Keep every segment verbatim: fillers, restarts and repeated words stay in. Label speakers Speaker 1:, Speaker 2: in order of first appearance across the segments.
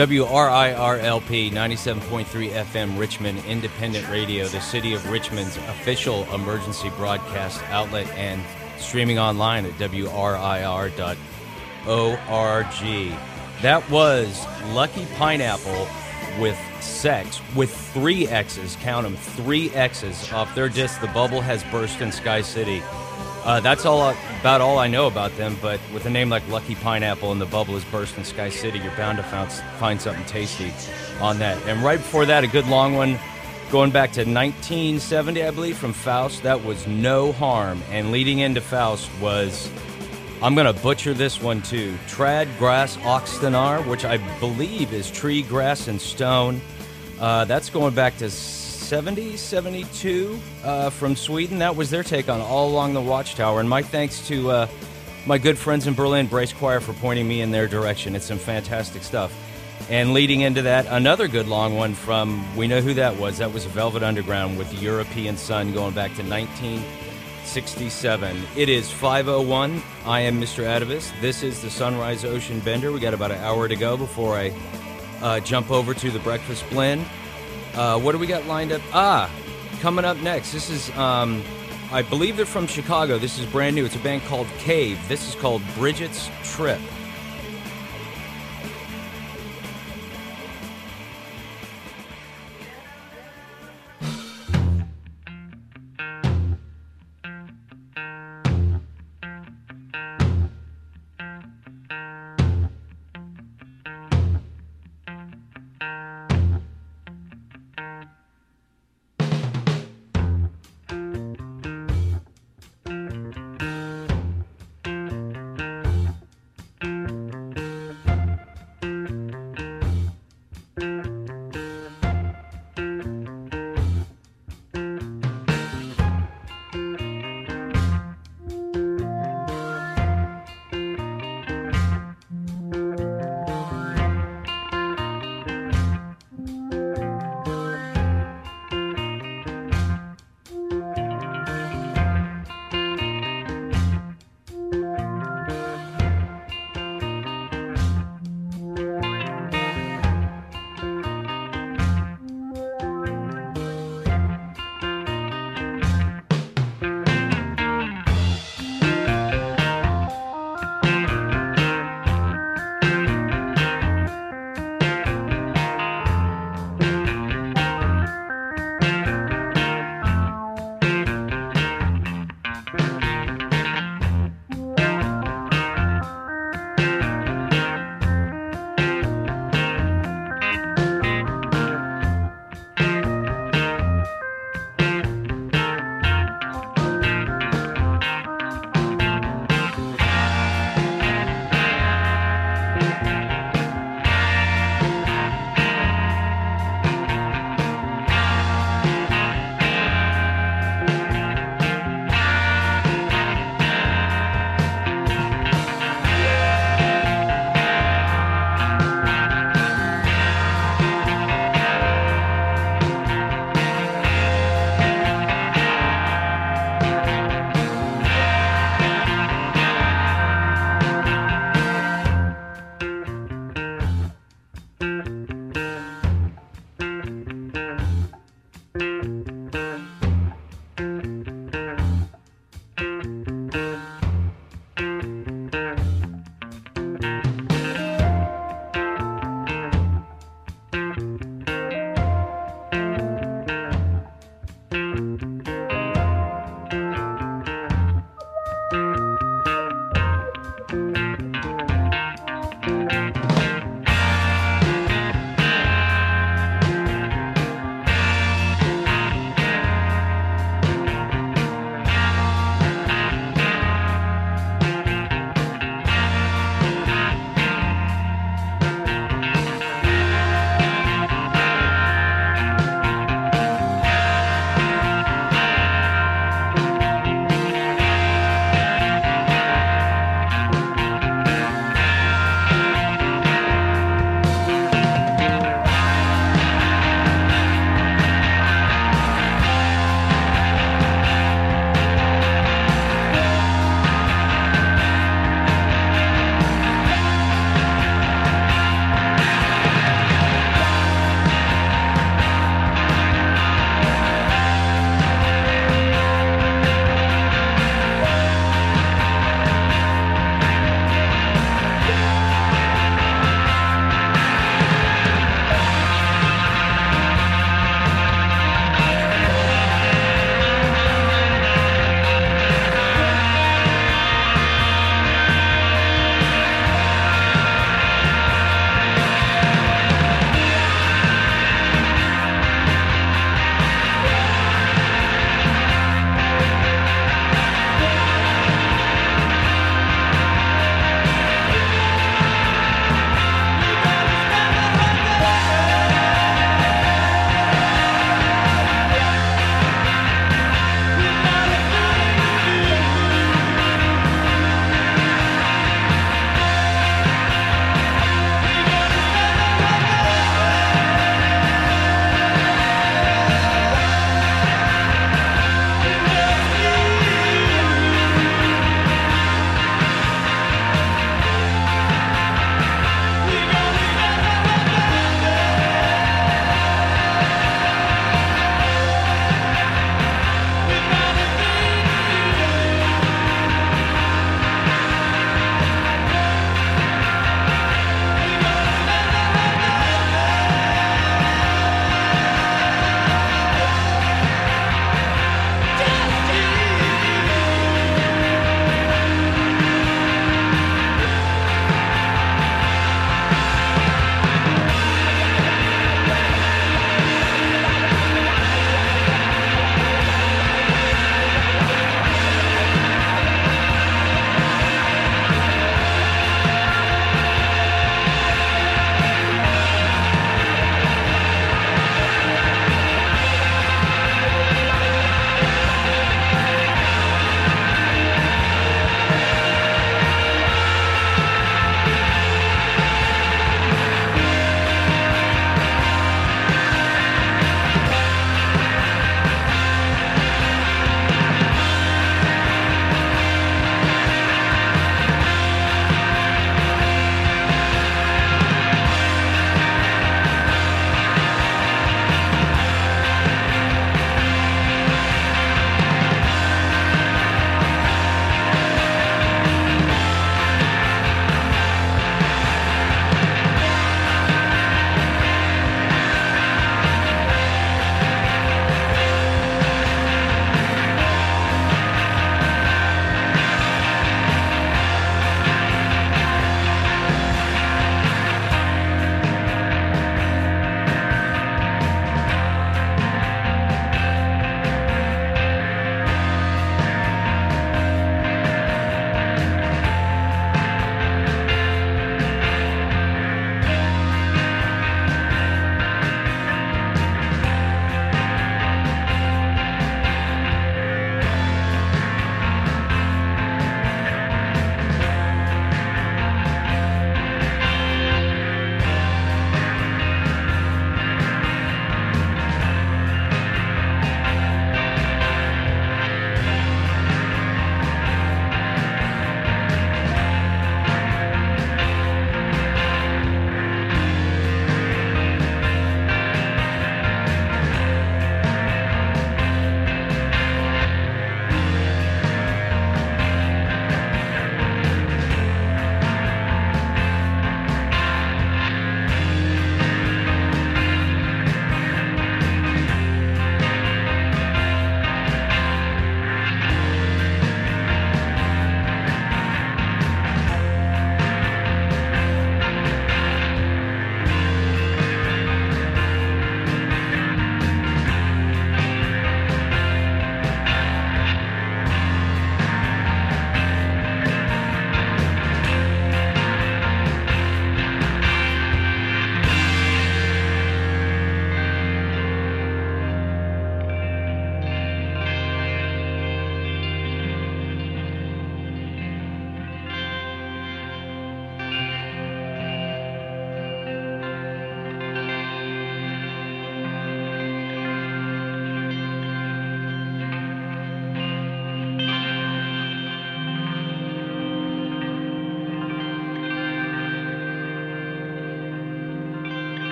Speaker 1: W R I R L P, ninety-seven point three F M, Richmond Independent Radio, the city of Richmond's official emergency broadcast outlet, and streaming online at W R I R dot org. That was Lucky Pineapple with Sex, with three X's, count them, three X's off their disc, The Bubble Has Burst in Sky City. Uh, that's all about all I know about them, but with a name like Lucky Pineapple and The Bubble Has Burst in Sky City, you're bound to found, find something tasty on that. And right before that, a good long one, going back to nineteen seventy, I believe, from Faust. That was No Harm. And leading into Faust was, I'm going to butcher this one too, Trad Grass Oxtenar, which I believe is Tree, Grass, and Stone. Uh, that's going back to seventy, seventy-two uh, from Sweden. That was their take on All Along the Watchtower. And my thanks to uh, my good friends in Berlin, Brace Choir, for pointing me in their direction. It's some fantastic stuff. And leading into that, another good long one from, we know who that was. That was Velvet Underground with European Sun, going back to nineteen sixty-seven. It is five oh one. I am Mister Atavist. This is the Sunrise Ocean Bender. We got about an hour to go before I uh, jump over to the Breakfast Blend. Uh, what do we got lined up? Ah, coming up next. This is, um, I believe they're from Chicago. This is brand new. It's a band called Cave. This is called Bridget's Trip.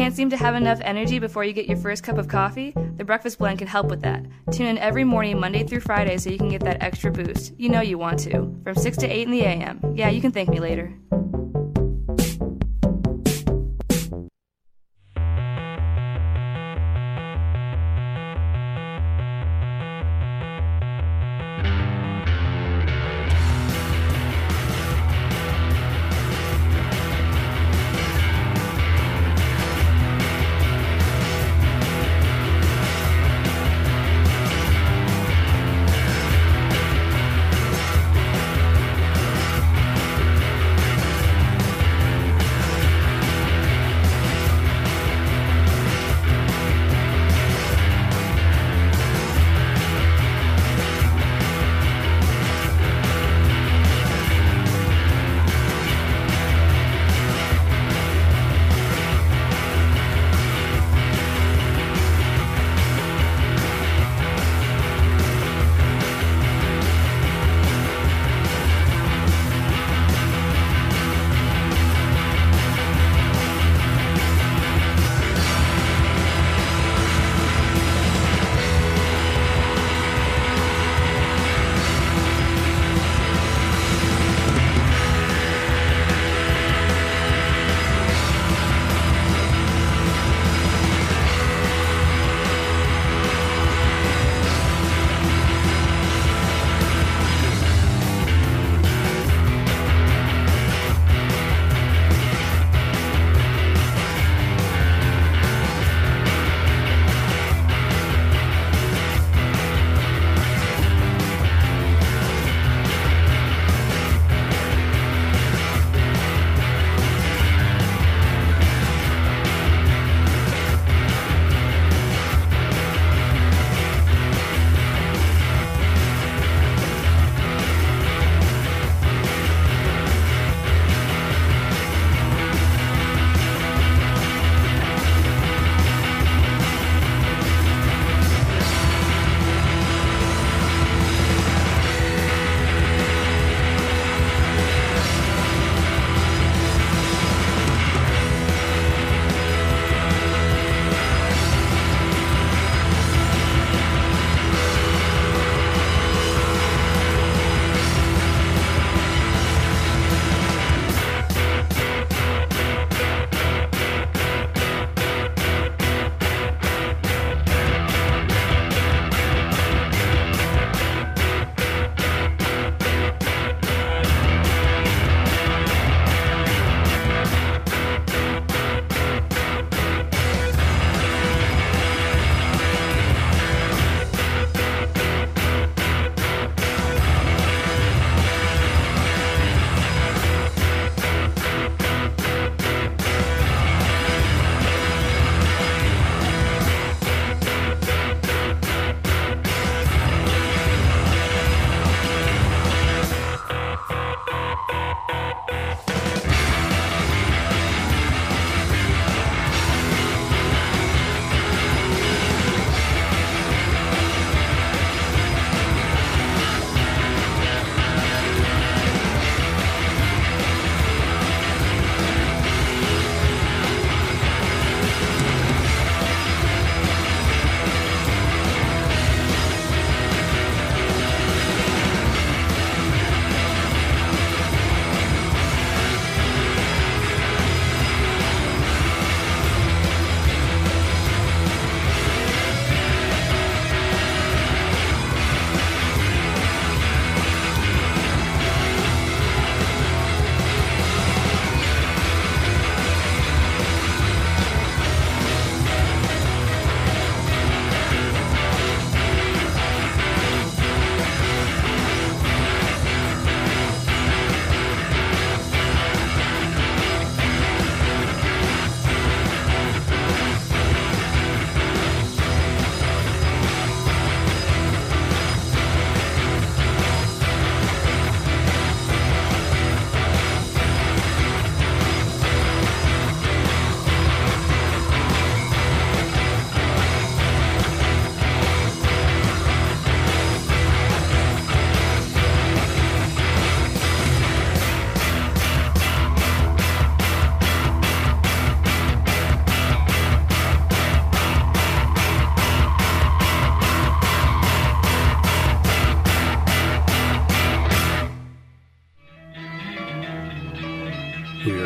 Speaker 2: Can't seem to have enough energy before you get your first cup of coffee? The Breakfast Blend can help with that. Tune in every morning, Monday through Friday, so you can get that extra boost. You know you want to. From six to eight in the a m. Yeah, you can thank me later.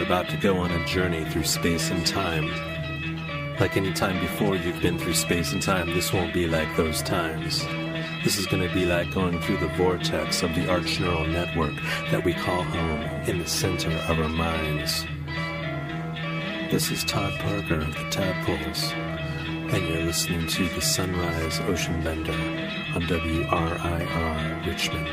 Speaker 3: about to go on a journey through space and time. Like any time before you've been through space and time, this won't be like those times. This is going to be like going through the vortex of the arch neural network that we call home in the center of our minds. This is Todd Parker of the Tadpoles, and you're listening to the Sunrise Ocean Bender on W R I R Richmond.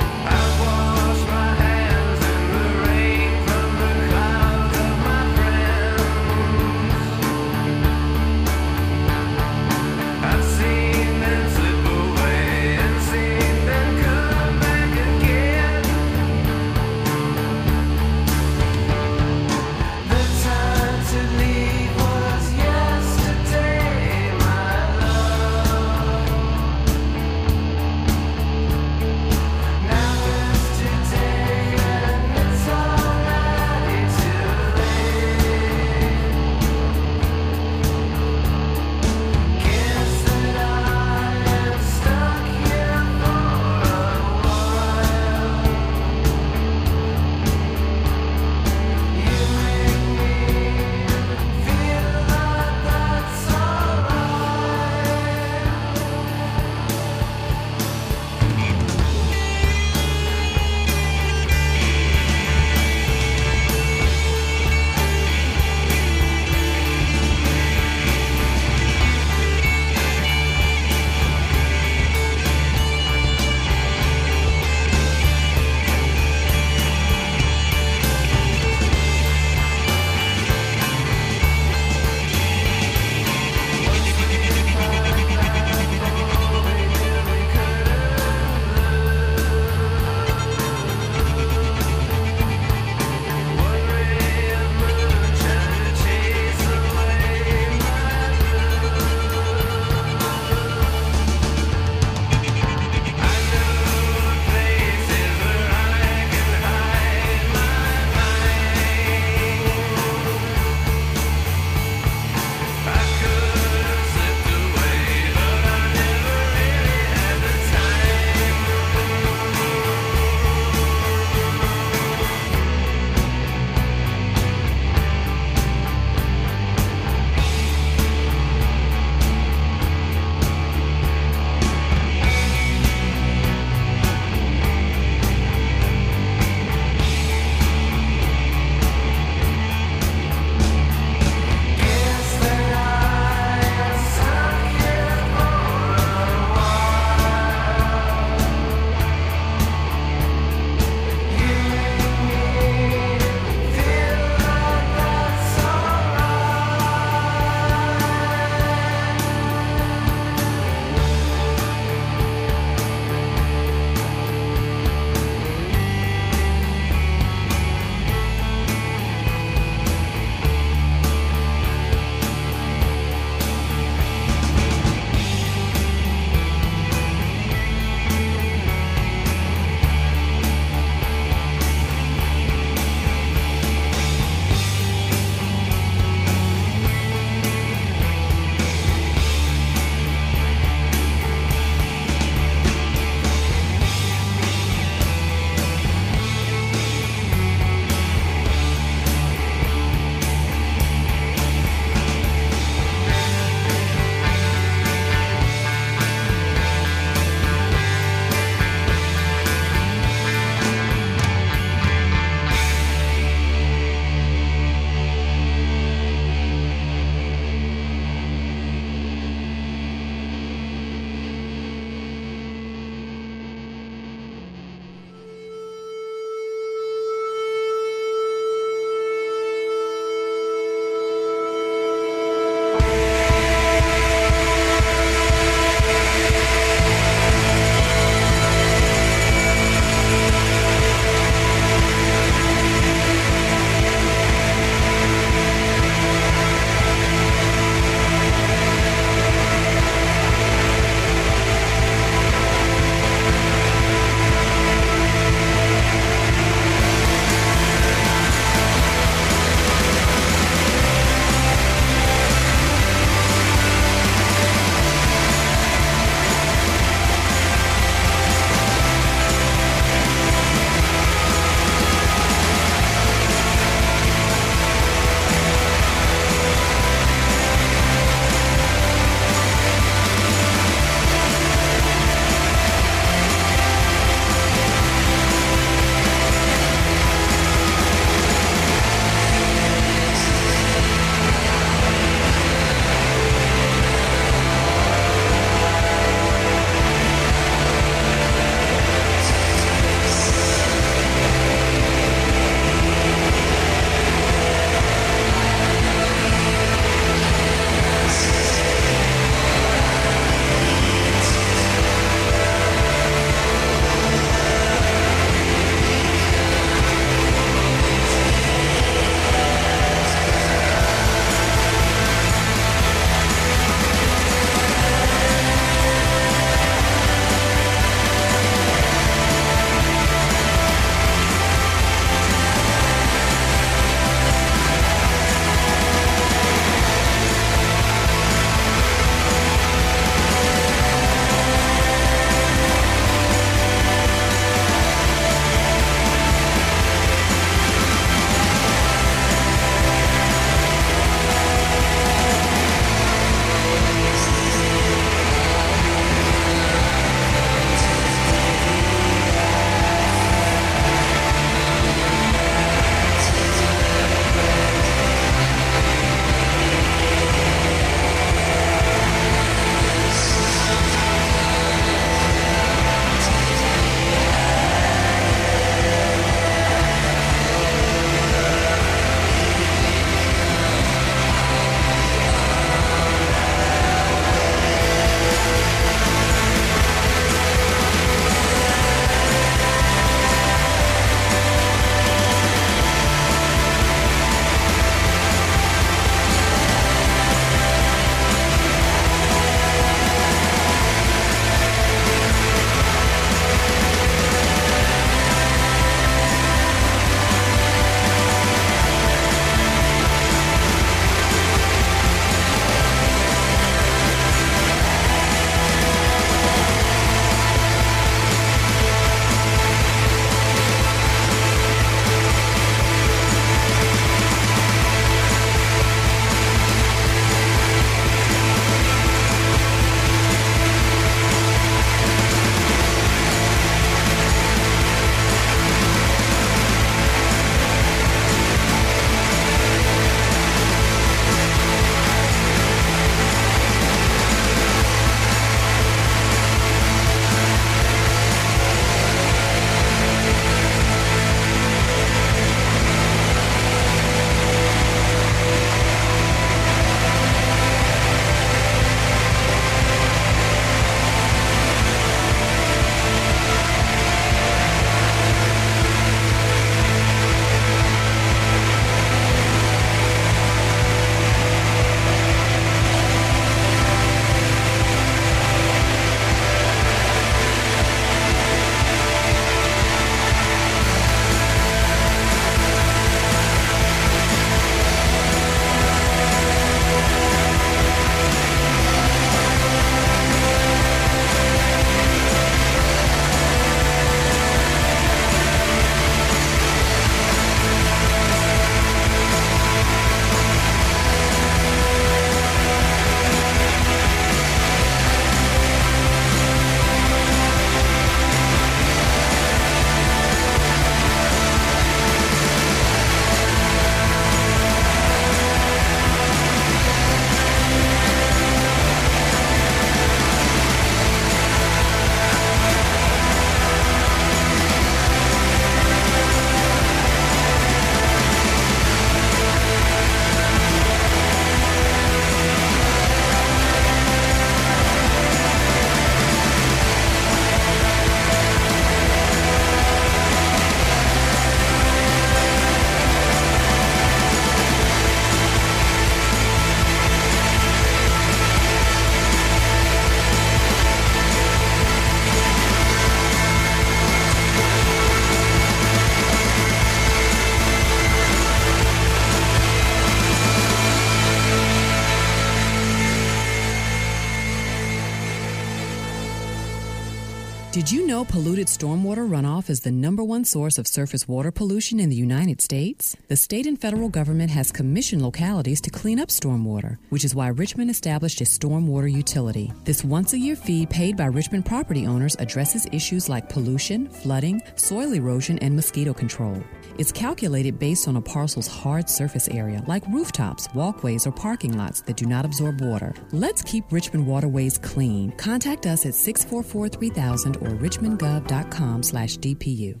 Speaker 4: Did you know polluted stormwater runoff is the number one source of surface water pollution in the United States? The state and federal government has commissioned localities to clean up stormwater, which is why Richmond established a stormwater utility. This once-a-year fee paid by Richmond property owners addresses issues like pollution, flooding, soil erosion, and mosquito control. It's calculated based on a parcel's hard surface area, like rooftops, walkways, or parking lots that do not absorb water. Let's keep Richmond waterways clean. Contact us at six four four, three thousand or richmond gov dot com slash D P U.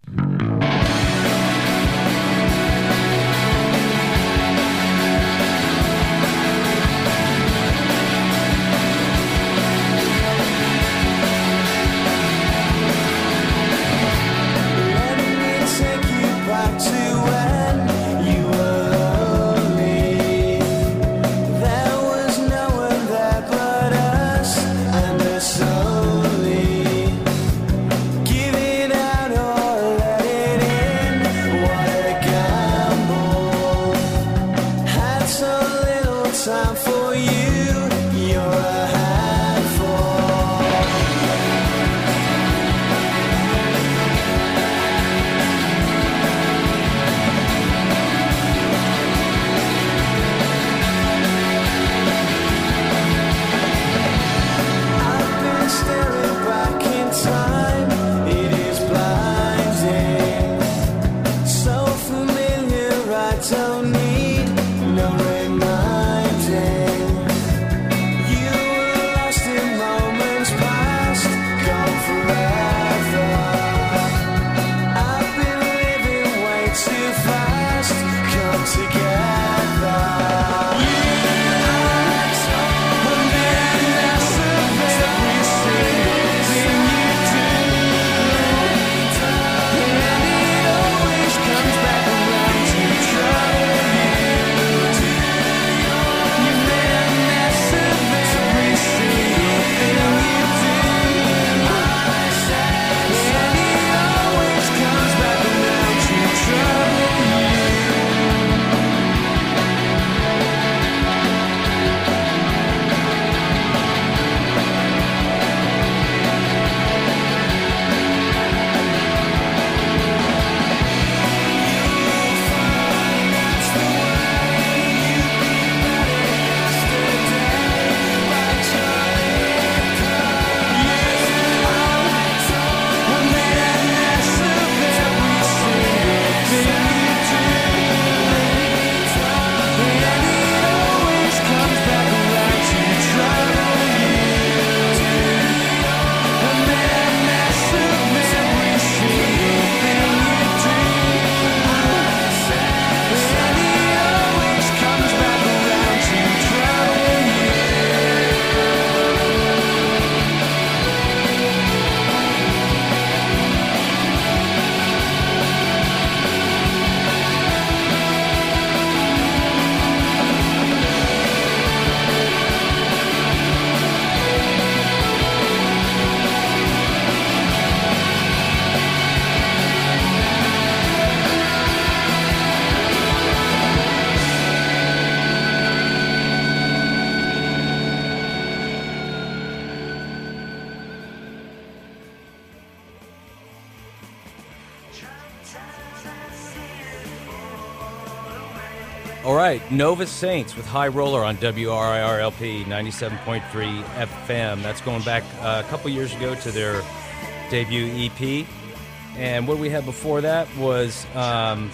Speaker 1: All right, Nova Saints with High Roller on W R I R L P ninety-seven point three F M. That's going back uh, a couple years ago to their debut E P. And what we had before that was, um,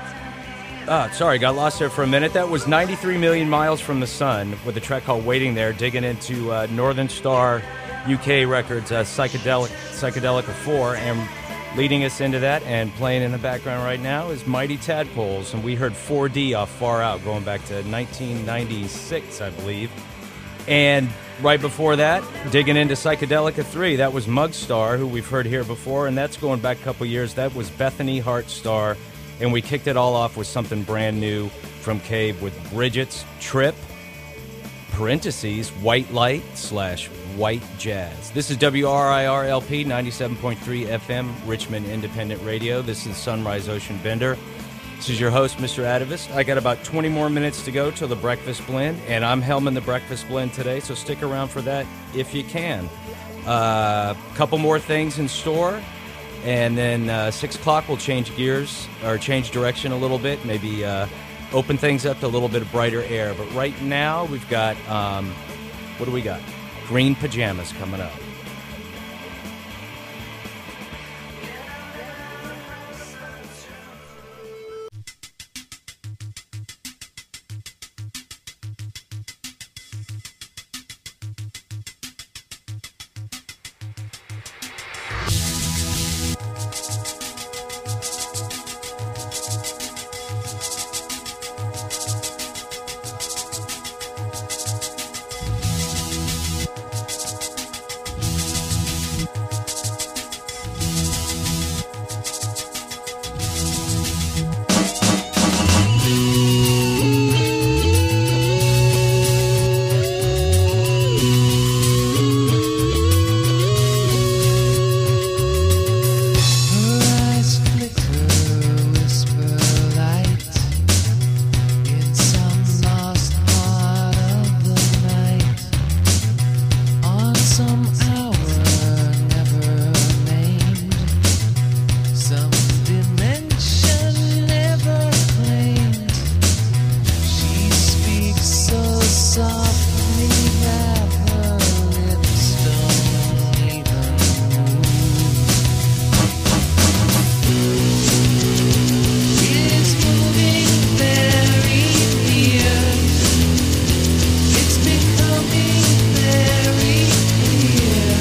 Speaker 1: ah, sorry, got lost there for a minute. That was ninety-three million Miles from the Sun with a track called Waiting There, digging into uh, Northern Star U K Records, uh, Psychedelic, Psychedelica four, and leading us into that and playing in the background right now is Mighty Tadpoles, and we heard four D off Far Out going back to nineteen ninety-six, I believe. And right before that, digging into Psychedelica three, that was Mugstar, who we've heard here before, and that's going back a couple years. That was Bethany Heartstar, and we kicked it all off with something brand new from Cave with Bridget's Trip, parentheses, White Light slash White Jazz. This is W R I R L P ninety-seven point three F M, Richmond Independent Radio. This is Sunrise Ocean Bender. This is your host, Mister Atavist. I got about twenty more minutes to go till the Breakfast Blend, and I'm helming the Breakfast Blend today, so stick around for that if you can. A uh, couple more things in store, and then uh, six o'clock we'll change gears, or change direction a little bit, maybe uh, open things up to a little bit of brighter air. But right now we've got, um, what do we got? Green Pajamas coming up.
Speaker 5: It's becoming very clear.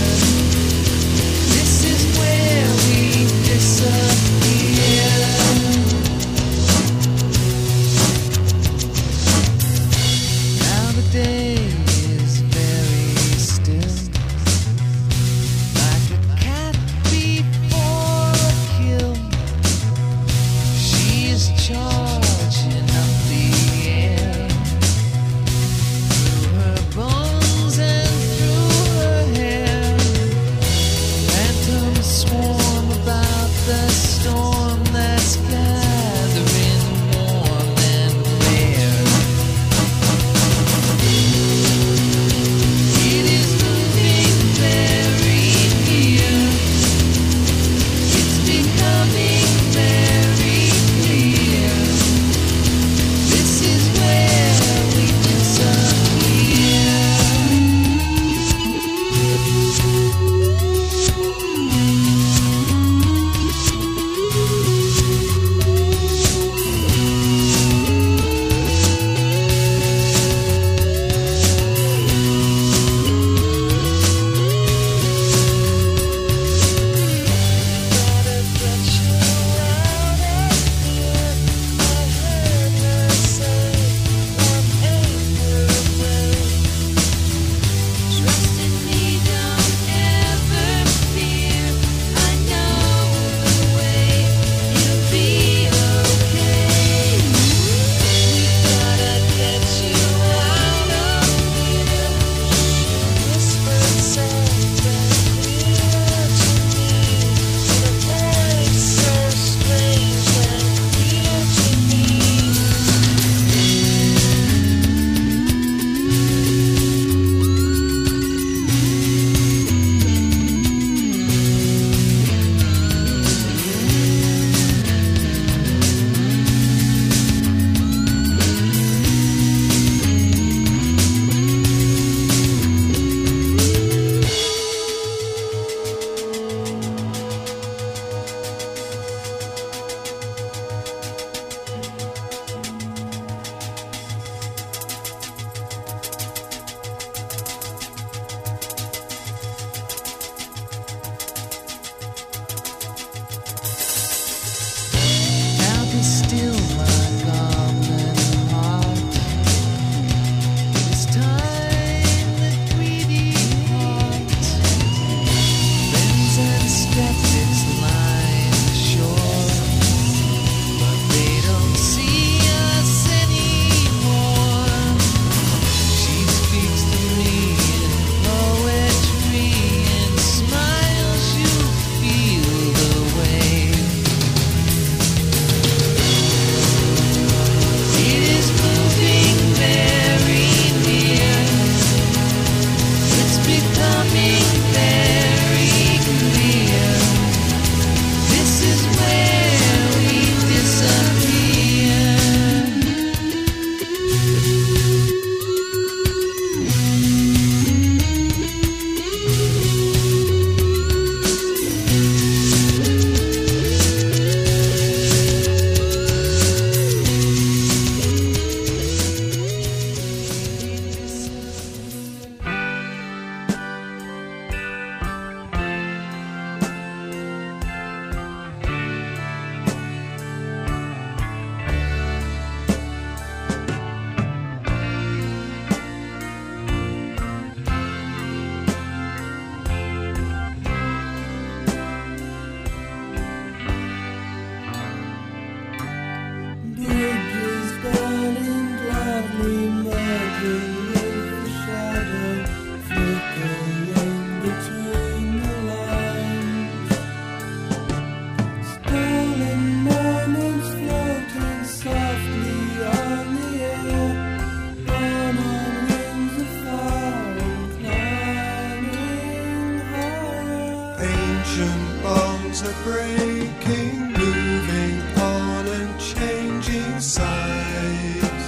Speaker 5: ocean bonds are breaking, moving on and changing sides.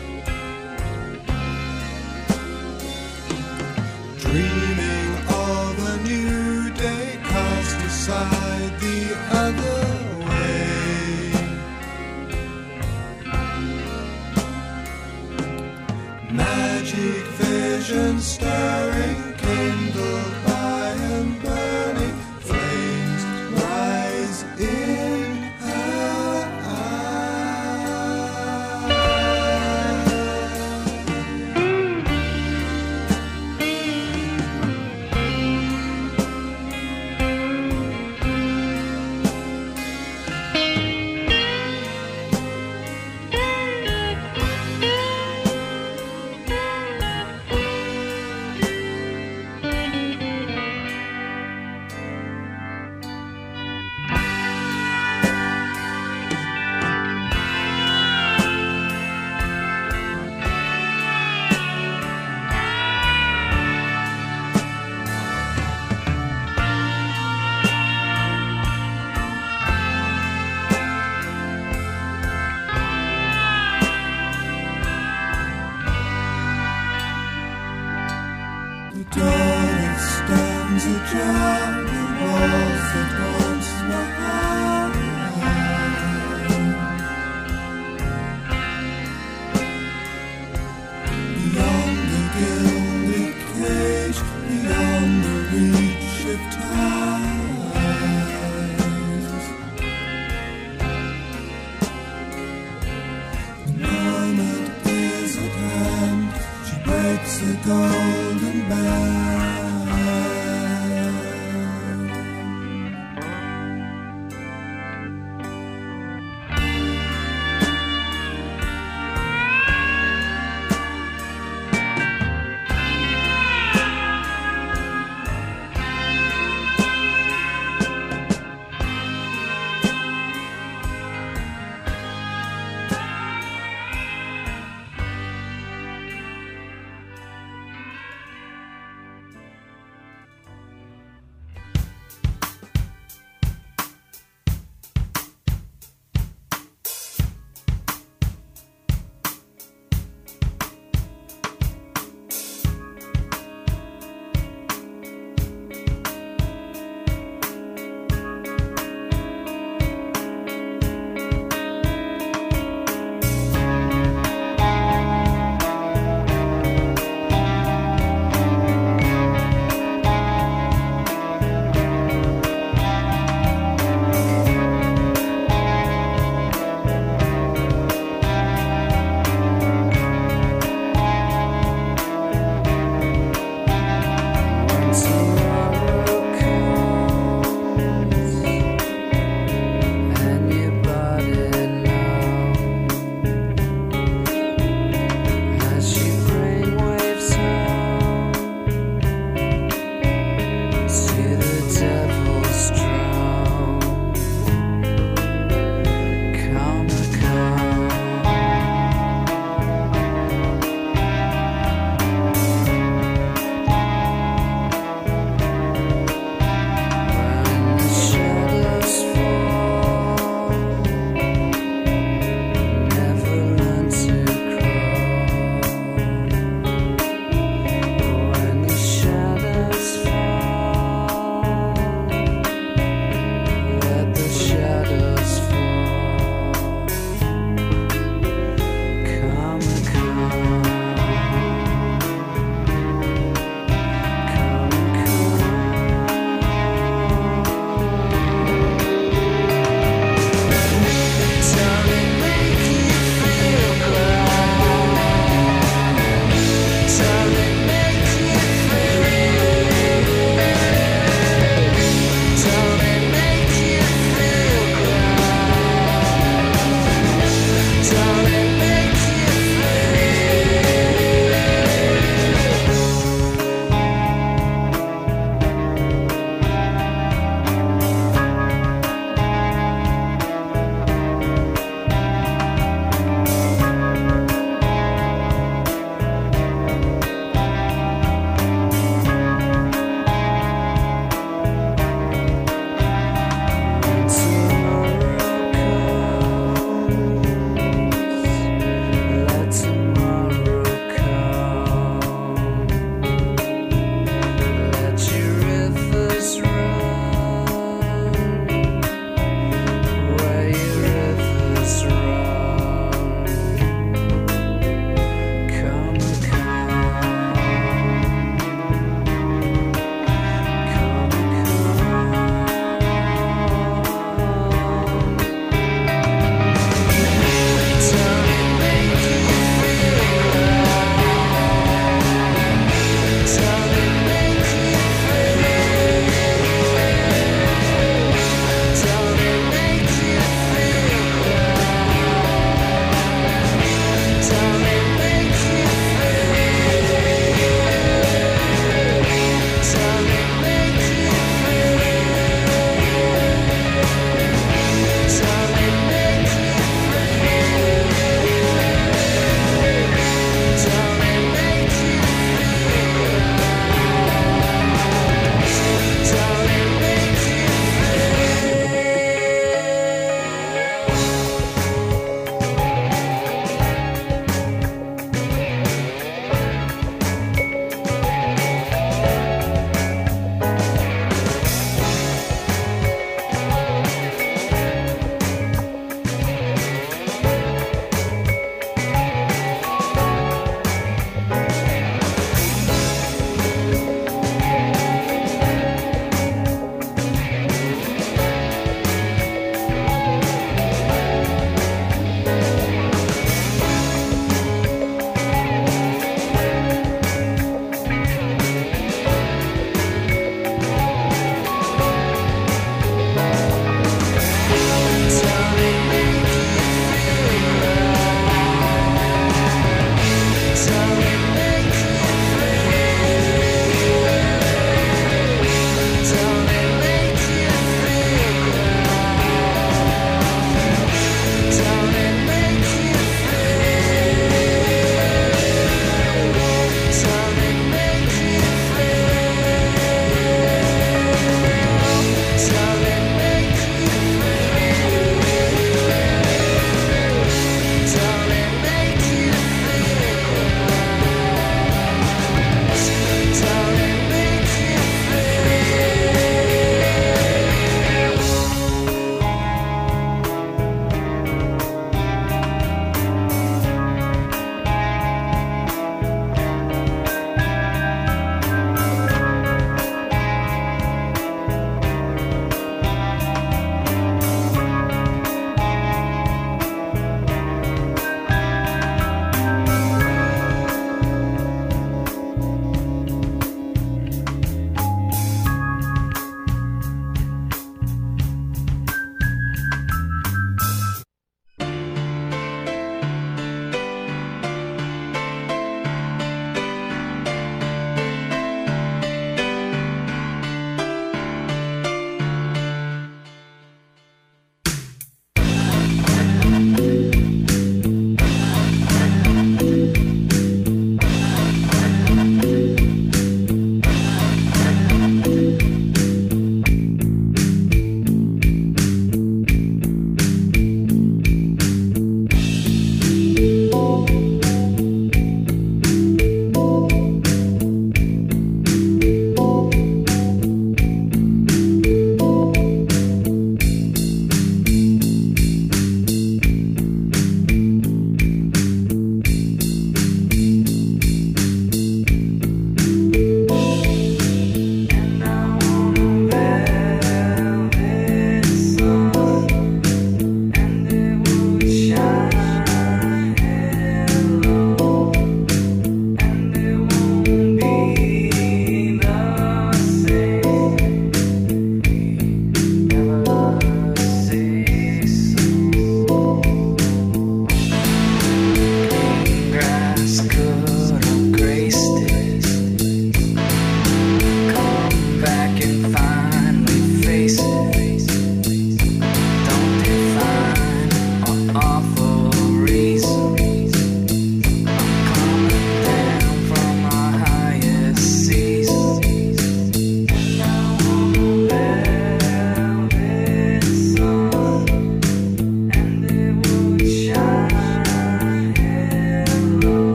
Speaker 5: Dreaming of a new day, cast aside the other way. Magic vision stirring, kindled by and burning flames rise in her eyes. The door that stands ajar, the walls that once were high. Beyond the gilded cage, beyond the reach of ties. The moment is at hand, she breaks the golden band.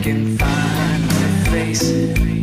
Speaker 6: can finally face it.